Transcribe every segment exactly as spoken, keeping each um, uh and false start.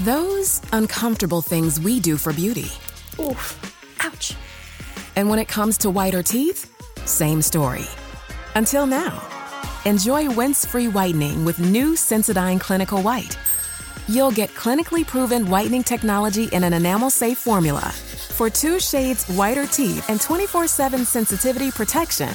Those uncomfortable things we do for beauty. Oof. Ouch. And when it comes to whiter teeth, same story. Until now. Enjoy rinse-free whitening with new Sensodyne Clinical White. You'll get clinically proven whitening technology in an enamel-safe formula for two shades whiter teeth and twenty-four seven sensitivity protection.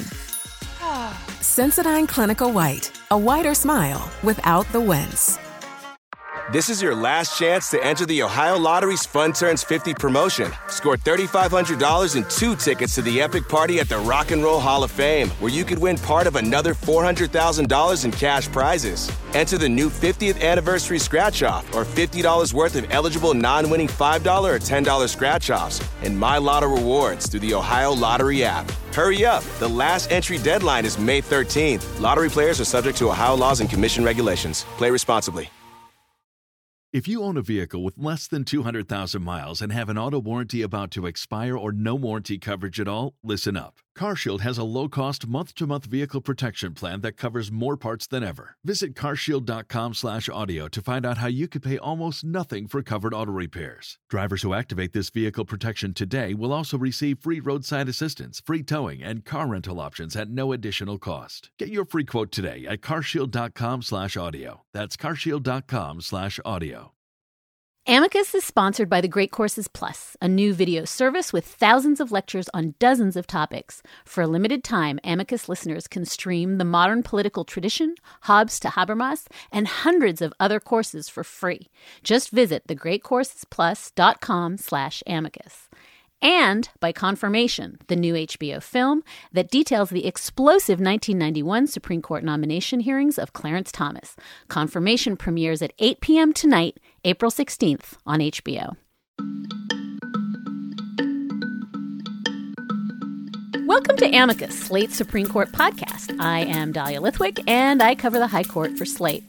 Sensodyne Clinical White, a whiter smile without the wince. This is your last chance to enter the Ohio Lottery's Fun Turns fifty promotion. Score three thousand five hundred dollars and two tickets to the epic party at the Rock and Roll Hall of Fame, where you could win part of another four hundred thousand dollars in cash prizes. Enter the new fiftieth anniversary scratch-off or fifty dollars worth of eligible non-winning five dollars or ten dollars scratch-offs and My Lotto rewards through the Ohio Lottery app. Hurry up. The last entry deadline is May thirteenth. Lottery players are subject to Ohio laws and commission regulations. Play responsibly. If you own a vehicle with less than two hundred thousand miles and have an auto warranty about to expire or no warranty coverage at all, listen up. CarShield has a low-cost month-to-month vehicle protection plan that covers more parts than ever. Visit carshield.com slash audio to find out how you could pay almost nothing for covered auto repairs. Drivers who activate this vehicle protection today will also receive free roadside assistance, free towing, and car rental options at no additional cost. Get your free quote today at carshield.com slash audio. That's carshield.com slash audio. Amicus is sponsored by the Great Courses Plus, a new video service with thousands of lectures on dozens of topics. For a limited time, Amicus listeners can stream the modern political tradition, Hobbes to Habermas, and hundreds of other courses for free. Just visit thegreatcoursesplus.com slash amicus. And by Confirmation, the new H B O film that details the explosive nineteen ninety-one Supreme Court nomination hearings of Clarence Thomas. Confirmation premieres at eight p.m. tonight, April sixteenth, on H B O. Welcome to Amicus, Slate's Supreme Court podcast. I am Dahlia Lithwick, and I cover the High Court for Slate.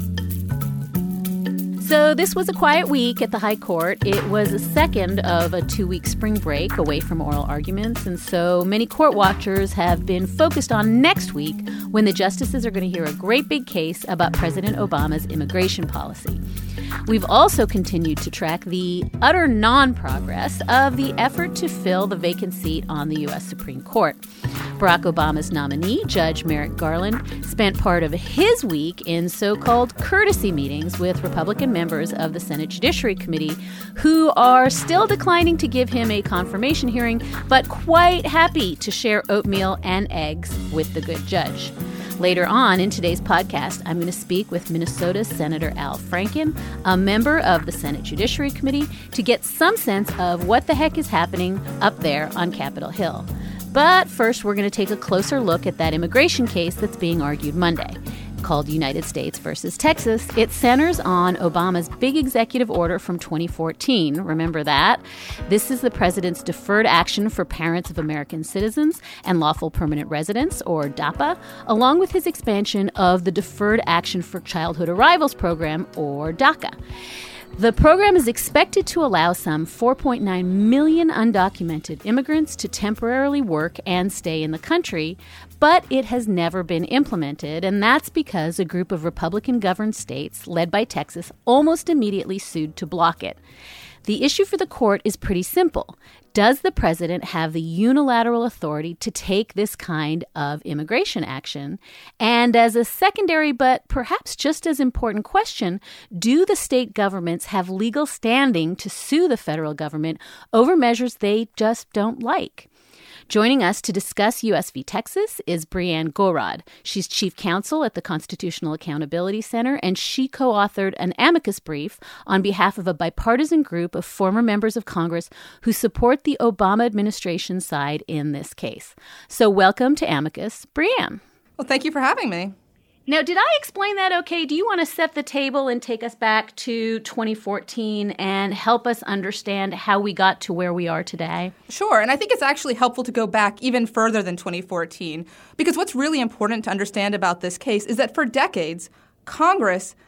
So this was a quiet week at the High Court. It was a second of a two-week spring break away from oral arguments, and so many court watchers have been focused on next week when the justices are going to hear a great big case about President Obama's immigration policy. We've also continued to track the utter non-progress of the effort to fill the vacant seat on the U S Supreme Court. Barack Obama's nominee, Judge Merrick Garland, spent part of his week in so-called courtesy meetings with Republican members of the Senate Judiciary Committee who are still declining to give him a confirmation hearing, but quite happy to share oatmeal and eggs with the good judge. Later on in today's podcast, I'm going to speak with Minnesota Senator Al Franken, a member of the Senate Judiciary Committee, to get some sense of what the heck is happening up there on Capitol Hill. But first, we're going to take a closer look at that immigration case that's being argued Monday. Called United States versus Texas, it centers on Obama's big executive order from twenty fourteen. Remember that? This is the president's Deferred Action for Parents of American Citizens and Lawful Permanent Residents, or DAPA, along with his expansion of the Deferred Action for Childhood Arrivals program, or DACA. The program is expected to allow some four point nine million undocumented immigrants to temporarily work and stay in the country, but it has never been implemented, and that's because a group of Republican-governed states, led by Texas, almost immediately sued to block it. The issue for the court is pretty simple. Does the president have the unilateral authority to take this kind of immigration action? And as a secondary but perhaps just as important question, do the state governments have legal standing to sue the federal government over measures they just don't like? Joining us to discuss U S v. Texas is Brianne Gorod. She's chief counsel at the Constitutional Accountability Center, and she co-authored an amicus brief on behalf of a bipartisan group of former members of Congress who support the Obama administration side in this case. So welcome to Amicus, Brianne. Well, thank you for having me. Now, did I explain that okay? Do you want to set the table and take us back to twenty fourteen and help us understand how we got to where we are today? Sure, and I think it's actually helpful to go back even further than twenty fourteen, because what's really important to understand about this case is that for decades, Congress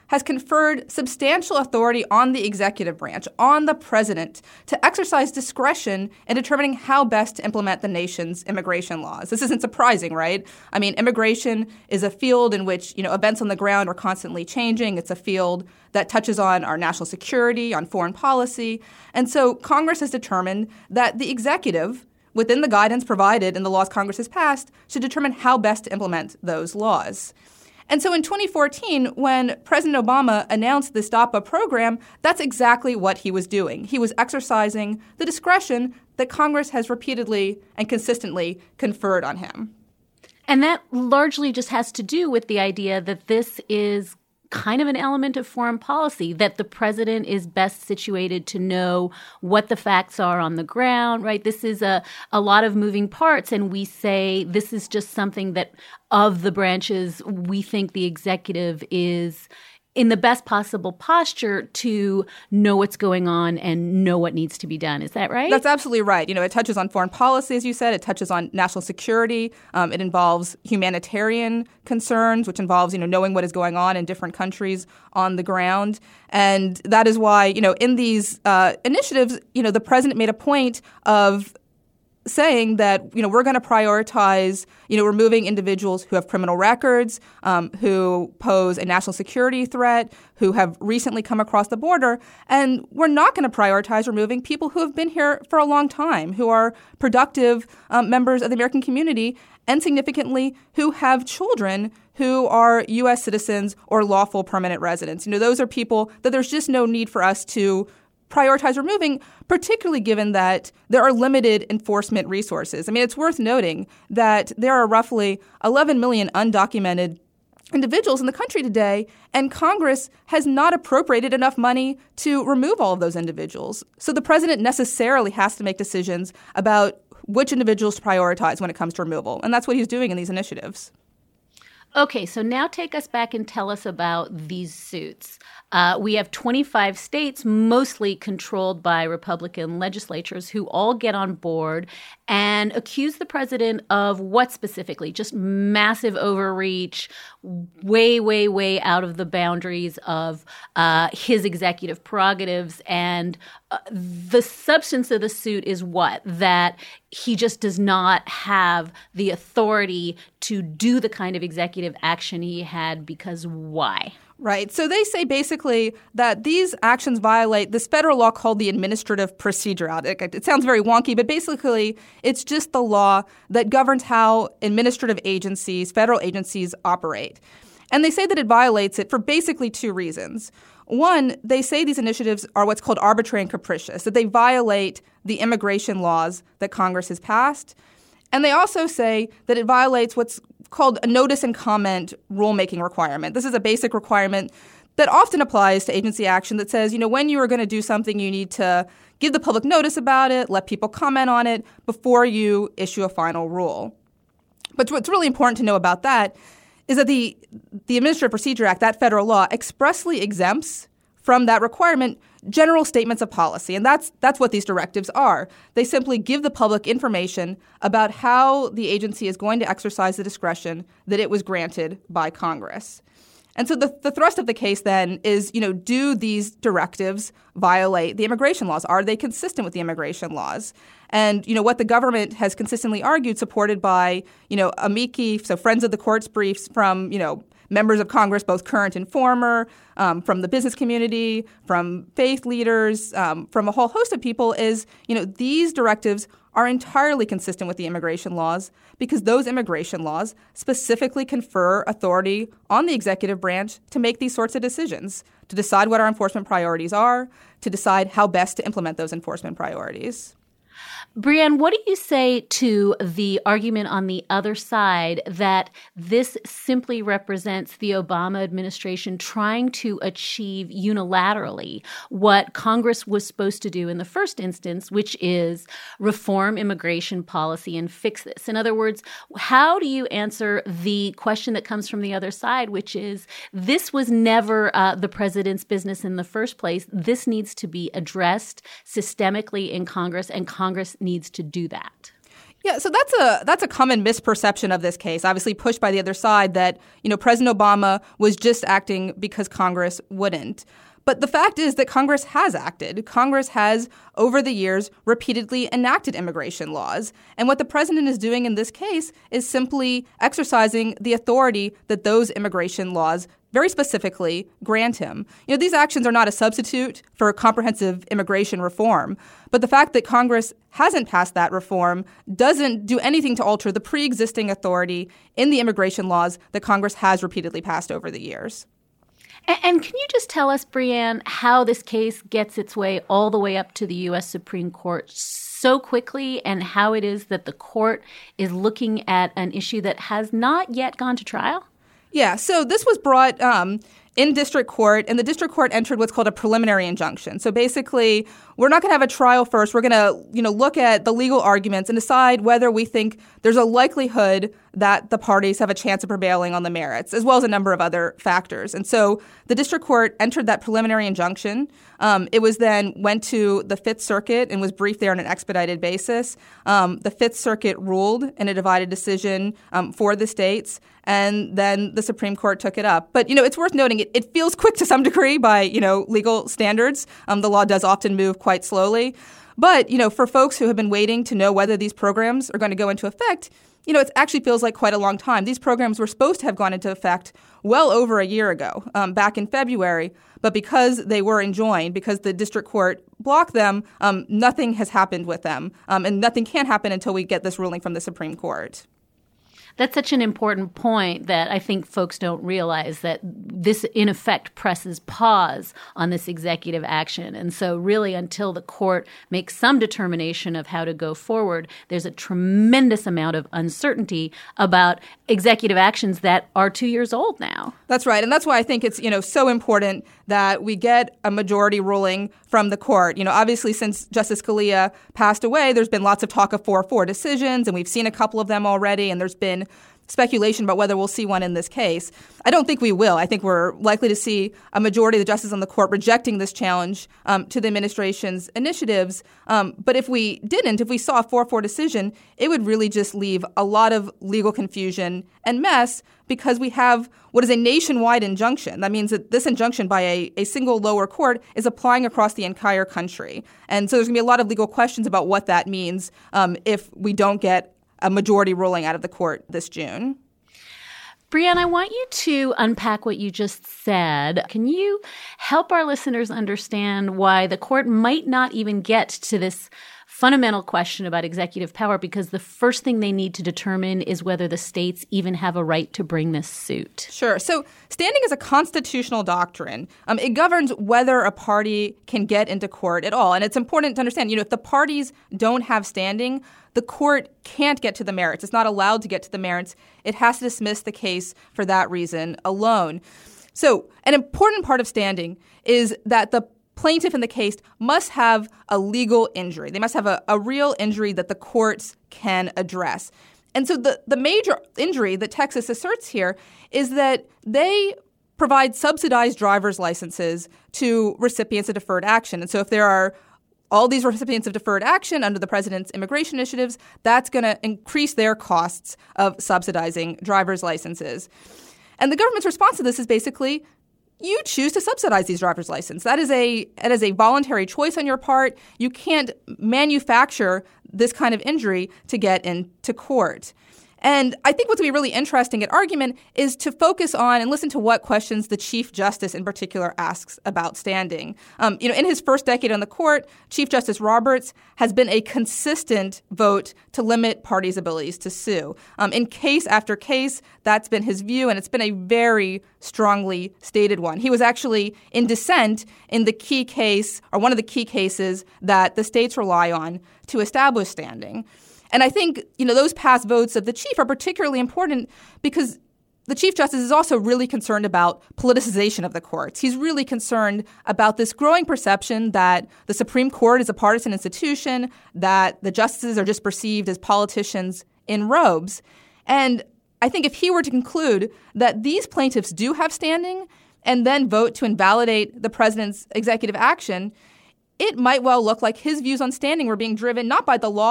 has conferred substantial authority on the executive branch, on the president, to exercise discretion in determining how best to implement the nation's immigration laws. This isn't surprising, right? I mean, immigration is a field in which, you know, events on the ground are constantly changing. It's a field that touches on our national security, on foreign policy. And so Congress has determined that the executive, within the guidance provided in the laws Congress has passed, should determine how best to implement those laws. And so in twenty fourteen, when President Obama announced this DAPA program, that's exactly what he was doing. He was exercising the discretion that Congress has repeatedly and consistently conferred on him. And that largely just has to do with the idea that this is kind of an element of foreign policy, that the president is best situated to know what the facts are on the ground, right? This is a, a lot of moving parts, and we say this is just something that of the branches, we think the executive is in the best possible posture to know what's going on and know what needs to be done. Is that right? That's absolutely right. You know, it touches on foreign policy, as you said. It touches on national security. Um, it involves humanitarian concerns, which involves, you know, knowing what is going on in different countries on the ground. And that is why, you know, in these uh, initiatives, you know, the president made a point of saying that, you know, we're going to prioritize, you know, removing individuals who have criminal records, um, who pose a national security threat, who have recently come across the border. And we're not going to prioritize removing people who have been here for a long time, who are productive um, members of the American community, and significantly who have children who are U S citizens or lawful permanent residents. You know, those are people that there's just no need for us to prioritize removing, particularly given that there are limited enforcement resources. I mean, it's worth noting that there are roughly eleven million undocumented individuals in the country today, and Congress has not appropriated enough money to remove all of those individuals. So the president necessarily has to make decisions about which individuals to prioritize when it comes to removal, and that's what he's doing in these initiatives. Okay, so now take us back and tell us about these suits. Uh, we have twenty-five states, mostly controlled by Republican legislatures, who all get on board and accuse the president of what specifically? Just massive overreach, way, way, way out of the boundaries of uh, his executive prerogatives. And uh, the substance of the suit is what? That he just does not have the authority to do the kind of executive action he had, because why? Right. So they say basically that these actions violate this federal law called the Administrative Procedure Act. It, it sounds very wonky, but basically it's just the law that governs how administrative agencies, federal agencies, operate. And they say that it violates it for basically two reasons. One, they say these initiatives are what's called arbitrary and capricious, that they violate the immigration laws that Congress has passed. And they also say that it violates what's called a notice and comment rulemaking requirement. This is a basic requirement that often applies to agency action that says, you know, when you are going to do something, you need to give the public notice about it, let people comment on it before you issue a final rule. But what's really important to know about that is that the, the Administrative Procedure Act, that federal law, expressly exempts from that requirement general statements of policy. And that's that's what these directives are. They simply give the public information about how the agency is going to exercise the discretion that it was granted by Congress. And so the, the thrust of the case then is, you know, do these directives violate the immigration laws? Are they consistent with the immigration laws? And, you know, what the government has consistently argued, supported by, you know, amici, so friends of the court's briefs from, you know, members of Congress, both current and former, um, from the business community, from faith leaders, um, from a whole host of people is, you know, these directives are entirely consistent with the immigration laws because those immigration laws specifically confer authority on the executive branch to make these sorts of decisions, to decide what our enforcement priorities are, to decide how best to implement those enforcement priorities. Brianne, what do you say to the argument on the other side that this simply represents the Obama administration trying to achieve unilaterally what Congress was supposed to do in the first instance, which is reform immigration policy and fix this? In other words, how do you answer the question that comes from the other side, which is this was never uh, the president's business in the first place. This needs to be addressed systemically in Congress, and Congress needs to do that. Yeah, so that's a that's a common misperception of this case, obviously pushed by the other side, that, you know, President Obama was just acting because Congress wouldn't. But the fact is that Congress has acted. Congress has, over the years, repeatedly enacted immigration laws. And what the president is doing in this case is simply exercising the authority that those immigration laws very specifically grant him. You know, these actions are not a substitute for comprehensive immigration reform, but the fact that Congress hasn't passed that reform doesn't do anything to alter the pre-existing authority in the immigration laws that Congress has repeatedly passed over the years. And can you just tell us, Brianne, how this case gets its way all the way up to the U S Supreme Court so quickly, and how it is that the court is looking at an issue that has not yet gone to trial? Yeah, so this was brought um, in district court, and the district court entered what's called a preliminary injunction. So basically, we're not going to have a trial first. We're going to, you know, look at the legal arguments and decide whether we think there's a likelihood that the parties have a chance of prevailing on the merits, as well as a number of other factors. And so the district court entered that preliminary injunction. Um, it was then went to the Fifth Circuit and was briefed there on an expedited basis. Um, the Fifth Circuit ruled in a divided decision um, for the states, and then the Supreme Court took it up. But, you know, it's worth noting it, it feels quick to some degree by, you know, legal standards. Um, the law does often move quite slowly. But, you know, for folks who have been waiting to know whether these programs are going to go into effect, you know, it actually feels like quite a long time. These programs were supposed to have gone into effect well over a year ago, um, back in February. But because they were enjoined, because the district court blocked them, um, nothing has happened with them. Um, and nothing can happen until we get this ruling from the Supreme Court. That's such an important point that I think folks don't realize, that this, in effect, presses pause on this executive action. And so really, until the court makes some determination of how to go forward, there's a tremendous amount of uncertainty about executive actions that are two years old now. That's right. And that's why I think it's, you know, so important that we get a majority ruling from the court. You know, obviously, since Justice Scalia passed away, there's been lots of talk of four four decisions, and we've seen a couple of them already, and there's been speculation about whether we'll see one in this case. I don't think we will. I think we're likely to see a majority of the justices on the court rejecting this challenge um, to the administration's initiatives. Um, but if we didn't, if we saw a four four decision, it would really just leave a lot of legal confusion and mess, because we have what is a nationwide injunction. That means that this injunction by a, a single lower court is applying across the entire country. And so there's going to be a lot of legal questions about what that means um, if we don't get a majority ruling out of the court this June. Brianne, I want you to unpack what you just said. Can you help our listeners understand why the court might not even get to this fundamental question about executive power, because the first thing they need to determine is whether the states even have a right to bring this suit? Sure. So standing is a constitutional doctrine. Um, it governs whether a party can get into court at all. And it's important to understand, you know, if the parties don't have standing, the court can't get to the merits. It's not allowed to get to the merits. It has to dismiss the case for that reason alone. So an important part of standing is that the plaintiff in the case must have a legal injury. They must have a, a real injury that the courts can address. And so the, the major injury that Texas asserts here is that they provide subsidized driver's licenses to recipients of deferred action. And so if there are all these recipients of deferred action under the president's immigration initiatives, that's going to increase their costs of subsidizing driver's licenses. And the government's response to this is basically, you choose to subsidize these driver's licenses. That is a that is a voluntary choice on your part. You can't manufacture this kind of injury to get into court. And I think what's going to be really interesting at argument is to focus on and listen to what questions the Chief Justice in particular asks about standing. Um, you know, in his first decade on the court, Chief Justice Roberts has been a consistent vote to limit parties' abilities to sue. Um, in case after case, that's been his view, and it's been a very strongly stated one. He was actually in dissent in the key case, or one of the key cases that the states rely on to establish standing. And I think, you know, those past votes of the chief are particularly important because the Chief Justice is also really concerned about politicization of the courts. He's really concerned about this growing perception that the Supreme Court is a partisan institution, that the justices are just perceived as politicians in robes. And I think if he were to conclude that these plaintiffs do have standing and then vote to invalidate the president's executive action, it might well look like his views on standing were being driven not by the law,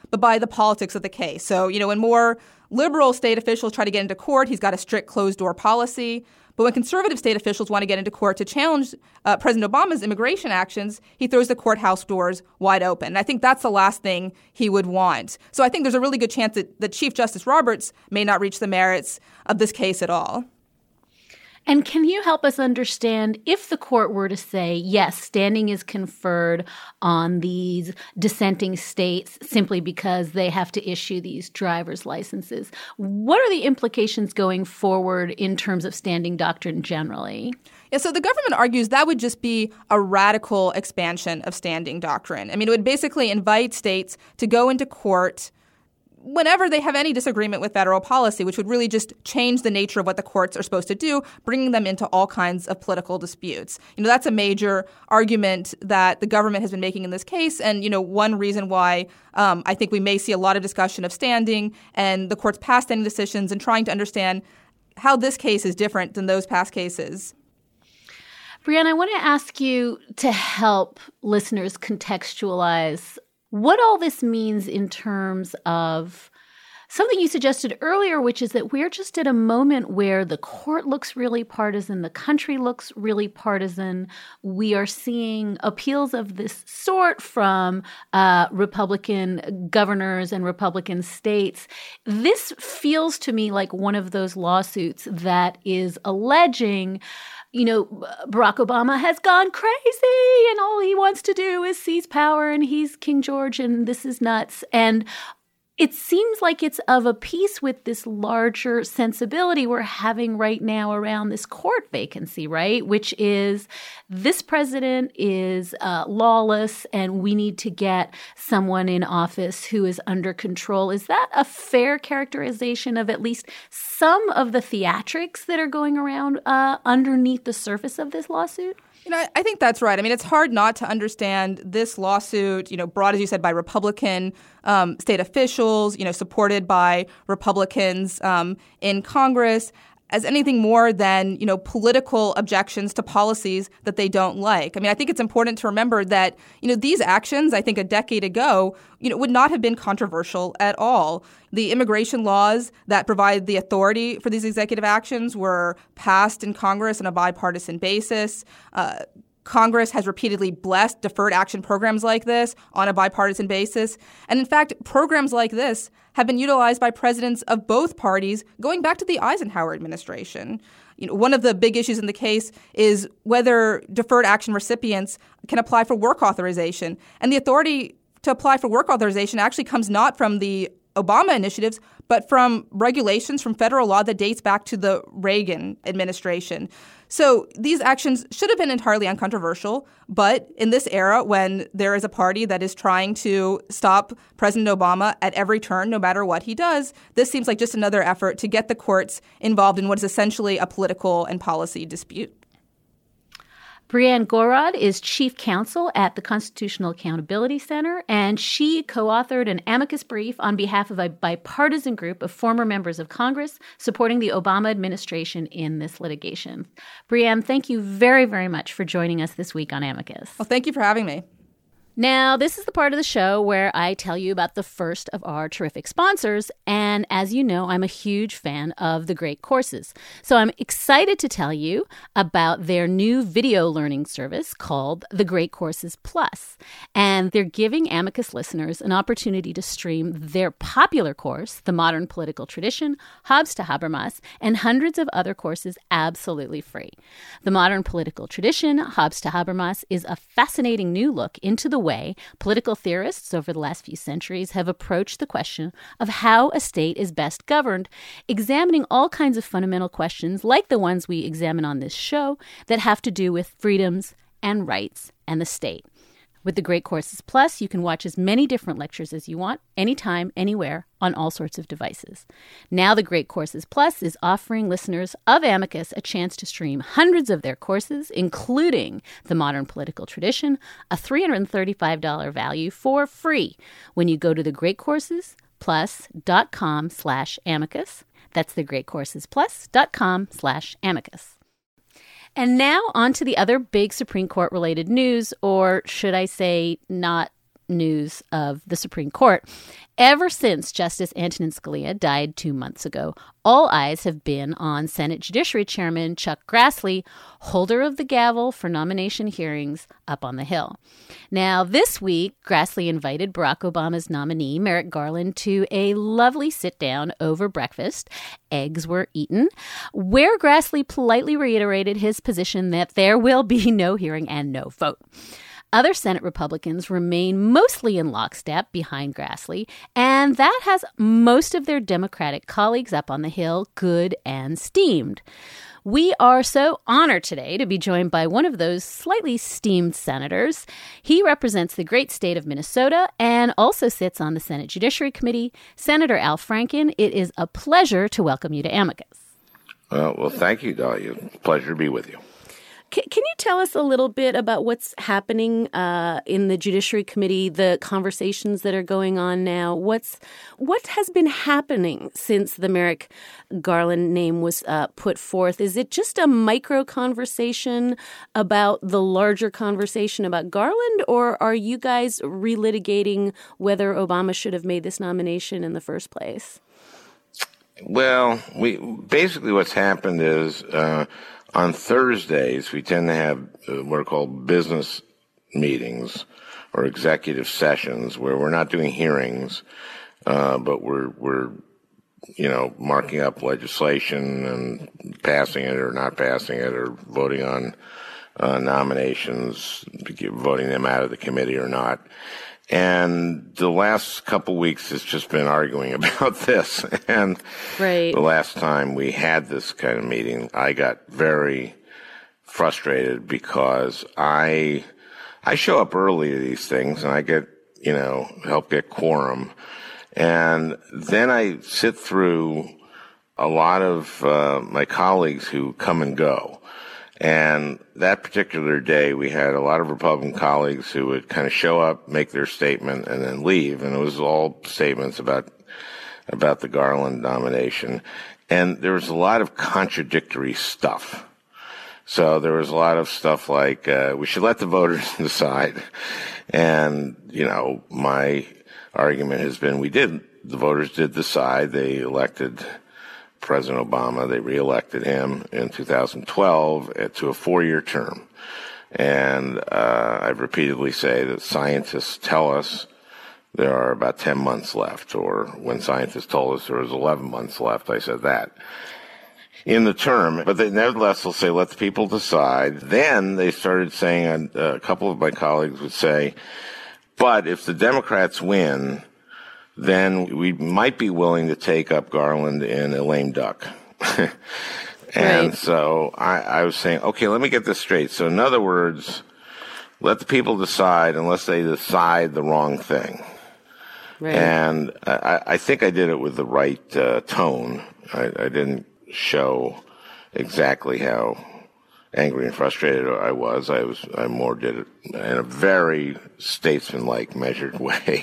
but by the politics of the case. So, you know, when more liberal state officials try to get into court, he's got a strict closed-door policy. But when conservative state officials want to get into court to challenge uh, President Obama's immigration actions, he throws the courthouse doors wide open. And I think that's the last thing he would want. So I think there's a really good chance that, that Chief Justice Roberts may not reach the merits of this case at all. And can you help us understand if the court were to say, yes, standing is conferred on these dissenting states simply because they have to issue these driver's licenses, what are the implications going forward in terms of standing doctrine generally? Yeah, so the government argues that would just be a radical expansion of standing doctrine. I mean, it would basically invite states to go into court whenever they have any disagreement with federal policy, which would really just change the nature of what the courts are supposed to do, bringing them into all kinds of political disputes. You know, that's a major argument that the government has been making in this case. And, you know, one reason why um, I think we may see a lot of discussion of standing and the court's past standing decisions and trying to understand how this case is different than those past cases. Brianne, I want to ask you to help listeners contextualize what all this means in terms of something you suggested earlier, which is that we're just at a moment where the court looks really partisan, the country looks really partisan. We are seeing appeals of this sort from uh, Republican governors and Republican states. This feels to me like one of those lawsuits that is alleging, you know, Barack Obama has gone crazy and all he wants to do is seize power and he's King George and this is nuts. And it seems like it's of a piece with this larger sensibility we're having right now around this court vacancy, right? Which is this president is uh, lawless and we need to get someone in office who is under control. Is that a fair characterization of at least some of the theatrics that are going around uh, underneath the surface of this lawsuit? You know, I think that's right. I mean, it's hard not to understand this lawsuit, you know, brought, as you said, by Republican um, state officials, you know, supported by Republicans um, in Congress, as anything more than, you know, political objections to policies that they don't like. I mean, I think it's important to remember that, you know, these actions, I think a decade ago, you know, would not have been controversial at all. The immigration laws that provide the authority for these executive actions were passed in Congress on a bipartisan basis. Uh, Congress has repeatedly blessed deferred action programs like this on a bipartisan basis. And in fact, programs like this have been utilized by presidents of both parties going back to the Eisenhower administration. You know, one of the big issues in the case is whether deferred action recipients can apply for work authorization. And the authority to apply for work authorization actually comes not from the Obama initiatives, but from regulations from federal law that dates back to the Reagan administration. So these actions should have been entirely uncontroversial, but in this era, when there is a party that is trying to stop President Obama at every turn, no matter what he does, this seems like just another effort to get the courts involved in what is essentially a political and policy dispute. Brianne Gorod is chief counsel at the Constitutional Accountability Center, and she co-authored an amicus brief on behalf of a bipartisan group of former members of Congress supporting the Obama administration in this litigation. Brianne, thank you very, very much for joining us this week on Amicus. Well, thank you for having me. Now, this is the part of the show where I tell you about the first of our terrific sponsors. And as you know, I'm a huge fan of The Great Courses. So I'm excited to tell you about their new video learning service called The Great Courses Plus. And they're giving Amicus listeners an opportunity to stream their popular course, The Modern Political Tradition, Hobbes to Habermas, and hundreds of other courses absolutely free. The Modern Political Tradition, Hobbes to Habermas, is a fascinating new look into the way political theorists over the last few centuries have approached the question of how a state is best governed, examining all kinds of fundamental questions like the ones we examine on this show that have to do with freedoms and rights and the state. With the Great Courses Plus, you can watch as many different lectures as you want, anytime, anywhere, on all sorts of devices. Now the Great Courses Plus is offering listeners of Amicus a chance to stream hundreds of their courses, including The Modern Political Tradition, a three hundred thirty-five dollars value for free when you go to the great courses plus dot com slash amicus. That's the great courses plus dot com slash amicus. And now on to the other big Supreme Court-related news, or should I say not news of the Supreme Court. Ever since Justice Antonin Scalia died two months ago, all eyes have been on Senate Judiciary Chairman Chuck Grassley, holder of the gavel for nomination hearings up on the Hill. Now, this week, Grassley invited Barack Obama's nominee, Merrick Garland, to a lovely sit-down over breakfast. Eggs were eaten, where Grassley politely reiterated his position that there will be no hearing and no vote. Other Senate Republicans remain mostly in lockstep behind Grassley, and that has most of their Democratic colleagues up on the Hill good and steamed. We are so honored today to be joined by one of those slightly steamed senators. He represents the great state of Minnesota and also sits on the Senate Judiciary Committee. Senator Al Franken, it is a pleasure to welcome you to Amicus. Uh, well, thank you, Dahlia. Pleasure to be with you. Can, can you tell us a little bit about what's happening uh, in the Judiciary Committee, the conversations that are going on now? What's what has been happening since the Merrick Garland name was uh, put forth? Is it just a micro conversation about the larger conversation about Garland, or are you guys relitigating whether Obama should have made this nomination in the first place? Well, we basically what's happened is uh, on Thursdays we tend to have uh, what are called business meetings or executive sessions where we're not doing hearings, uh, but we're we're you know marking up legislation and passing it or not passing it or voting on uh, nominations, voting them out of the committee or not. And the last couple weeks has just been arguing about this. And right. The last time we had this kind of meeting, I got very frustrated because I I show up early to these things and I get, you know, help get quorum. And then I sit through a lot of uh, my colleagues who come and go. And that particular day, we had a lot of Republican colleagues who would kind of show up, make their statement, and then leave. And it was all statements about about the Garland nomination. And there was a lot of contradictory stuff. So there was a lot of stuff like, uh, we should let the voters decide. And, you know, my argument has been we did. The voters did decide. They elected President Obama. They reelected him in two thousand twelve to a four-year term. And uh, I've repeatedly said that scientists tell us there are about ten months left, or when scientists told us there was eleven months left, I said that in the term. But they nevertheless will say, let the people decide. Then they started saying, and a couple of my colleagues would say, but if the Democrats win, then we might be willing to take up Garland in a lame duck. And right. so I, I was saying, okay, let me get this straight. So in other words, let the people decide unless they decide the wrong thing. Right. And I, I think I did it with the right uh, tone. I, I didn't show exactly how angry and frustrated I was. I was, I more did it in a very statesman-like, measured way.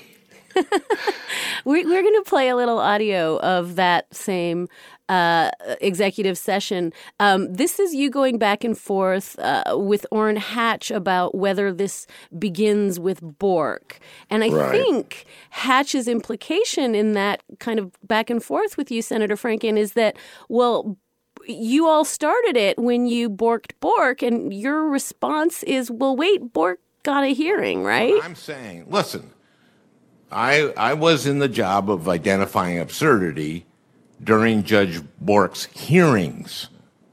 We're going to play a little audio of that same uh, executive session. Um, this is you going back and forth uh, with Orrin Hatch about whether this begins with Bork. And I right. think Hatch's implication in that kind of back and forth with you, Senator Franken, is that, well, you all started it when you borked Bork, and your response is, well, wait, Bork got a hearing, right? Well, I'm saying, listen. I, I was in the job of identifying absurdity during Judge Bork's hearings.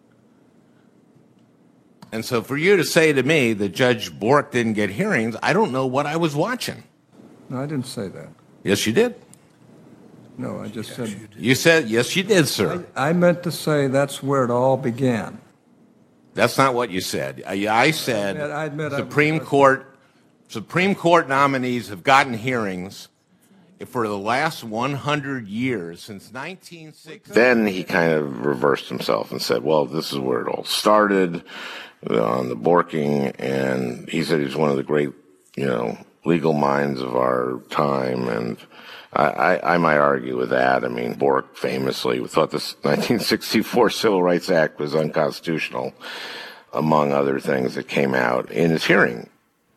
And so for you to say to me that Judge Bork didn't get hearings, I don't know what I was watching. No, I didn't say that. Yes, you did. No, I just yes, said... You, you said, yes, you did, sir. I, I meant to say that's where it all began. That's not what you said. I, I said I admit, I admit Supreme Court... Supreme Court nominees have gotten hearings for the last one hundred years, since nineteen sixty. Then he kind of reversed himself and said, well, this is where it all started, on the borking, and he said he's one of the great, you know, legal minds of our time, and I, I, I might argue with that. I mean, Bork famously thought this nineteen sixty-four Civil Rights Act was unconstitutional, among other things that came out in his hearing.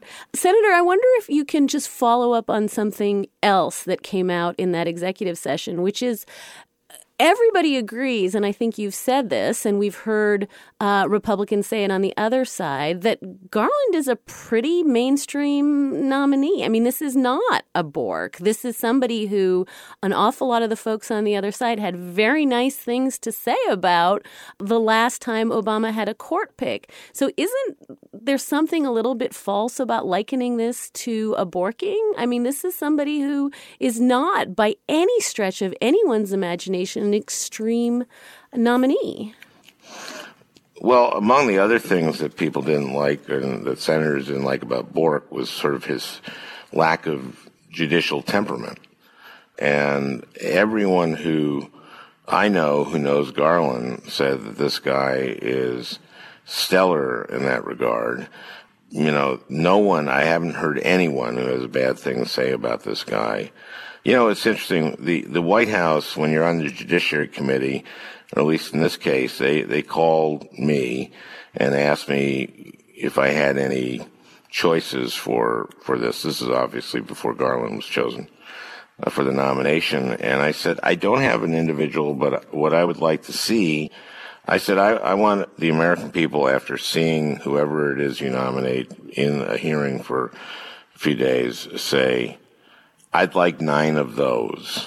Senator, I wonder if you can just follow up on something else that came out in that executive session, which is everybody agrees, and I think you've said this, and we've heard uh, Republicans say it on the other side, that Garland is a pretty mainstream nominee. I mean, this is not a Bork. This is somebody who an awful lot of the folks on the other side had very nice things to say about the last time Obama had a court pick. So isn't there something a little bit false about likening this to a Borking? I mean, this is somebody who is not, by any stretch of anyone's imagination, an extreme nominee. Well, among the other things that people didn't like and that senators didn't like about Bork was sort of his lack of judicial temperament. And everyone who I know who knows Garland said that this guy is stellar in that regard. You know, no one, I haven't heard anyone who has a bad thing to say about this guy. You know, it's interesting. The, the White House, when you're on the Judiciary Committee, or at least in this case, they, they called me and asked me if I had any choices for, for this. This is obviously before Garland was chosen uh, for the nomination. And I said, I don't have an individual, but what I would like to see, I said, I, I want the American people, after seeing whoever it is you nominate in a hearing for a few days, say, I'd like nine of those.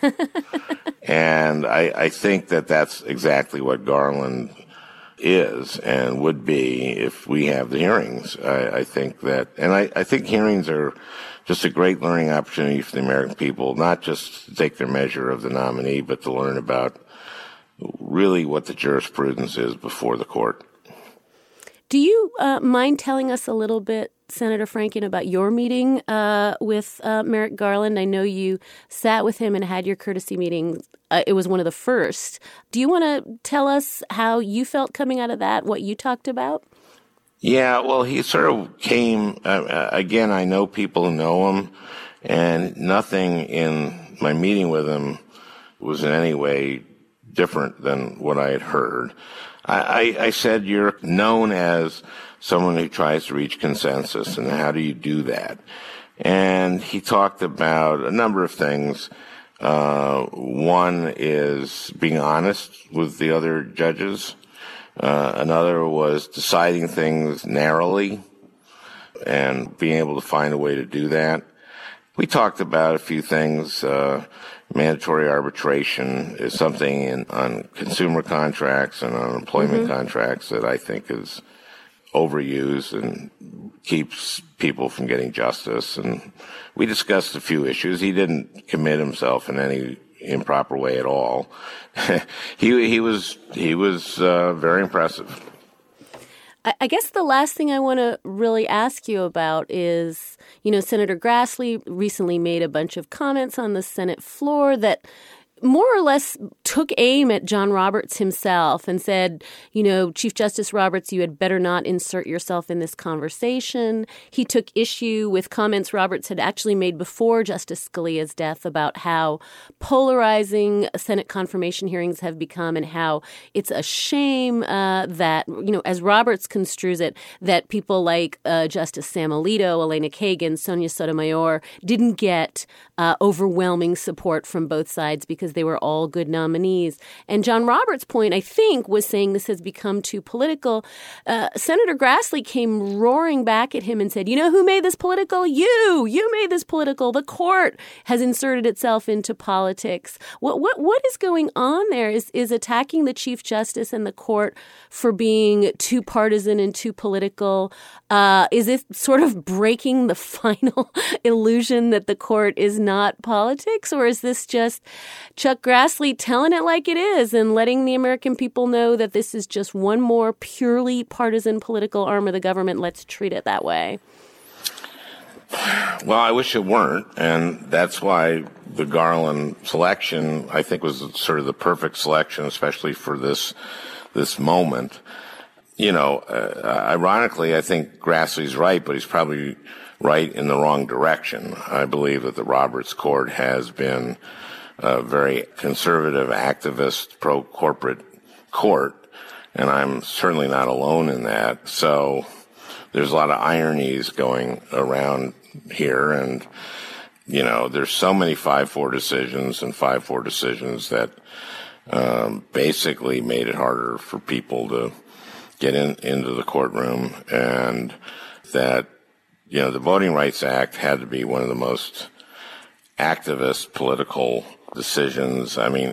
And I, I think that that's exactly what Garland is and would be if we have the hearings. I, I think that, and I, I think hearings are just a great learning opportunity for the American people, not just to take their measure of the nominee, but to learn about really what the jurisprudence is before the court. Do you uh, mind telling us a little bit, Senator Franken, about your meeting uh, with uh, Merrick Garland? I know you sat with him and had your courtesy meeting. Uh, it was one of the first. Do you want to tell us how you felt coming out of that, what you talked about? Yeah, well, he sort of came, uh, again, I know people who know him, and nothing in my meeting with him was in any way different than what I had heard. I, I, I said, you're known as someone who tries to reach consensus, and how do you do that? And he talked about a number of things. Uh, one is being honest with the other judges. Uh, another was deciding things narrowly and being able to find a way to do that. We talked about a few things. Uh, mandatory arbitration is something in, on consumer contracts and on employment mm-hmm. contracts that I think is overused and keeps people from getting justice. And we discussed a few issues. He didn't commit himself in any improper way at all. he he was he was uh, very impressive. I guess the last thing I want to really ask you about is, you know, Senator Grassley recently made a bunch of comments on the Senate floor that more or less took aim at John Roberts himself and said, you know, Chief Justice Roberts, you had better not insert yourself in this conversation. He took issue with comments Roberts had actually made before Justice Scalia's death about how polarizing Senate confirmation hearings have become and how it's a shame uh, that, you know, as Roberts construes it, that people like uh, Justice Sam Alito, Elena Kagan, Sonia Sotomayor didn't get uh, overwhelming support from both sides because they were all good nominees. And John Roberts' point, I think, was saying this has become too political. Uh, Senator Grassley came roaring back at him and said, you know who made this political? You! You made this political. The court has inserted itself into politics. What what what is going on there? Is, is attacking the Chief Justice and the court for being too partisan and too political? Uh, is it sort of breaking the final illusion that the court is not politics? Or is this just Chuck Grassley telling it like it is and letting the American people know that this is just one more purely partisan political arm of the government? Let's treat it that way. Well, I wish it weren't, and that's why the Garland selection, I think, was sort of the perfect selection, especially for this this moment. You know, uh, ironically, I think Grassley's right, but he's probably right in the wrong direction. I believe that the Roberts Court has been a very conservative, activist, pro-corporate court, and I'm certainly not alone in that. So there's a lot of ironies going around here, and you know, there's so many five four decisions and five four decisions that um, basically made it harder for people to get in into the courtroom, and that, you know, the Voting Rights Act had to be one of the most activist political decisions. I mean,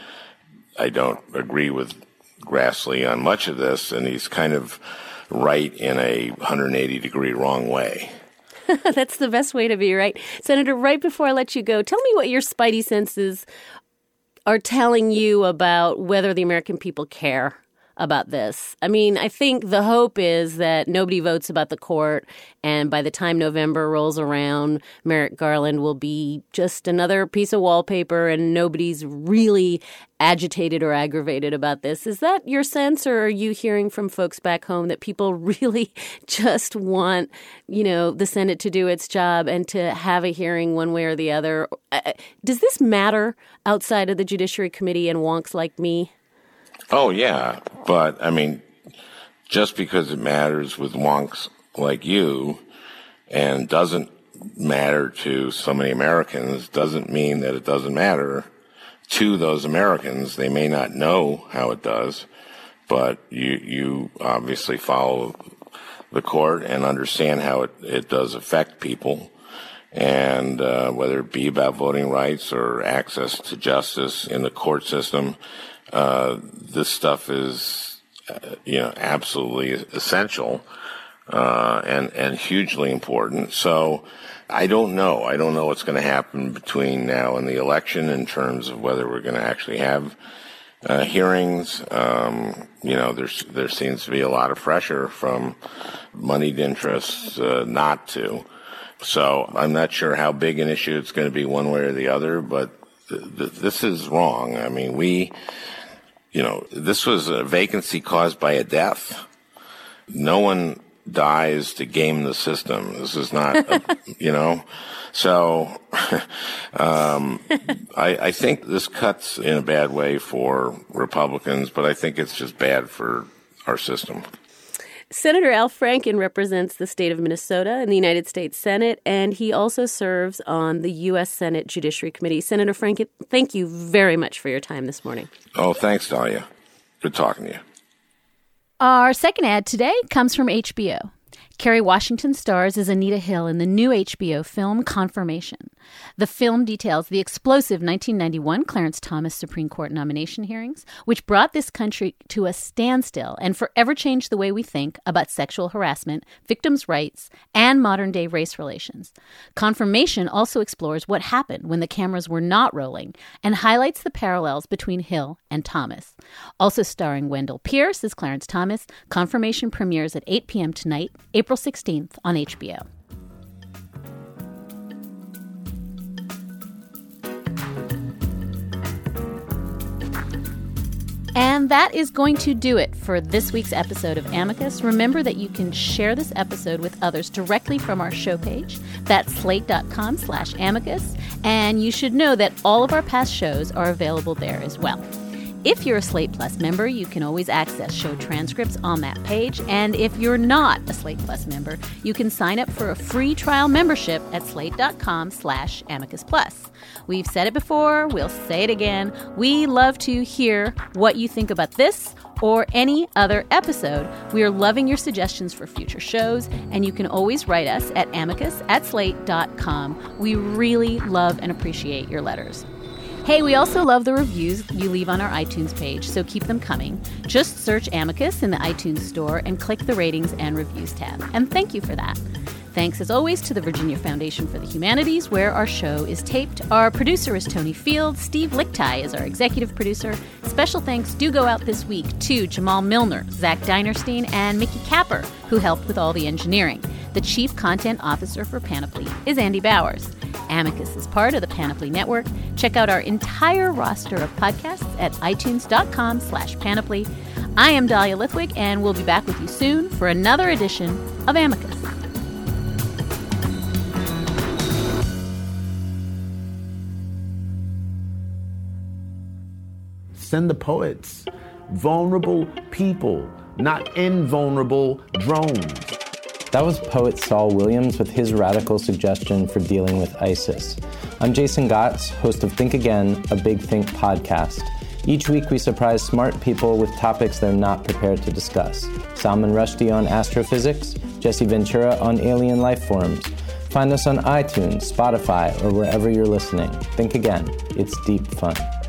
I don't agree with Grassley on much of this, and he's kind of right in a one hundred eighty degree wrong way. That's the best way to be, right? Senator, right before I let you go, tell me what your spidey senses are telling you about whether the American people care about this. I mean, I think the hope is that nobody votes about the court, and by the time November rolls around, Merrick Garland will be just another piece of wallpaper and nobody's really agitated or aggravated about this. Is that your sense, or are you hearing from folks back home that people really just want, you know, the Senate to do its job and to have a hearing one way or the other? Does this matter outside of the Judiciary Committee and wonks like me? Oh, yeah. But, I mean, just because it matters with wonks like you and doesn't matter to so many Americans doesn't mean that it doesn't matter to those Americans. They may not know how it does, but you, you obviously follow the court and understand how it, it does affect people. And uh, whether it be about voting rights or access to justice in the court system, Uh, this stuff is, uh, you know, absolutely essential uh, and and hugely important. So I don't know. I don't know what's going to happen between now and the election in terms of whether we're going to actually have uh, hearings. Um, you know, there's there seems to be a lot of pressure from moneyed interests uh, not to. So I'm not sure how big an issue it's going to be one way or the other, but th- th- this is wrong. I mean, we. You know, this was a vacancy caused by a death. No one dies to game the system. This is not, a, you know. So um, I, I think this cuts in a bad way for Republicans, but I think it's just bad for our system. Senator Al Franken represents the state of Minnesota in the United States Senate, and he also serves on the U S Senate Judiciary Committee. Senator Franken, thank you very much for your time this morning. Oh, thanks, Dahlia. Good talking to you. Our second ad today comes from H B O. Kerry Washington stars as Anita Hill in the new H B O film Confirmation. The film details the explosive nineteen ninety-one Clarence Thomas Supreme Court nomination hearings, which brought this country to a standstill and forever changed the way we think about sexual harassment, victims' rights, and modern-day race relations. Confirmation also explores what happened when the cameras were not rolling and highlights the parallels between Hill and Thomas. Also starring Wendell Pierce as Clarence Thomas, Confirmation premieres at eight p.m. tonight, April sixteenth on H B O. And that is going to do it for this week's episode of Amicus. Remember that you can share this episode with others directly from our show page. That's slate.com slash amicus. And you should know that all of our past shows are available there as well. If you're a Slate Plus member, you can always access show transcripts on that page. And if you're not a Slate Plus member, you can sign up for a free trial membership at slate.com slash amicus plus. We've said it before, we'll say it again. We love to hear what you think about this or any other episode. We are loving your suggestions for future shows, and you can always write us at amicus at slate dot com. We really love and appreciate your letters. Hey, we also love the reviews you leave on our iTunes page, so keep them coming. Just search Amicus in the iTunes store and click the Ratings and Reviews tab. And thank you for that. Thanks, as always, to the Virginia Foundation for the Humanities, where our show is taped. Our producer is Tony Field. Steve Lichtai is our executive producer. Special thanks do go out this week to Jamal Milner, Zach Dinerstein, and Mickey Capper, who helped with all the engineering. The chief content officer for Panoply is Andy Bowers. Amicus is part of the Panoply Network. Check out our entire roster of podcasts at itunes.com slash panoply. I am Dahlia Lithwick, and we'll be back with you soon for another edition of Amicus. Send the poets. Vulnerable people, not invulnerable drones. That was poet Saul Williams with his radical suggestion for dealing with ISIS. I'm Jason Gotts, host of Think Again, a Big Think podcast. Each week we surprise smart people with topics they're not prepared to discuss. Salman Rushdie on astrophysics, Jesse Ventura on alien life forms. Find us on iTunes, Spotify, or wherever you're listening. Think Again. It's deep fun.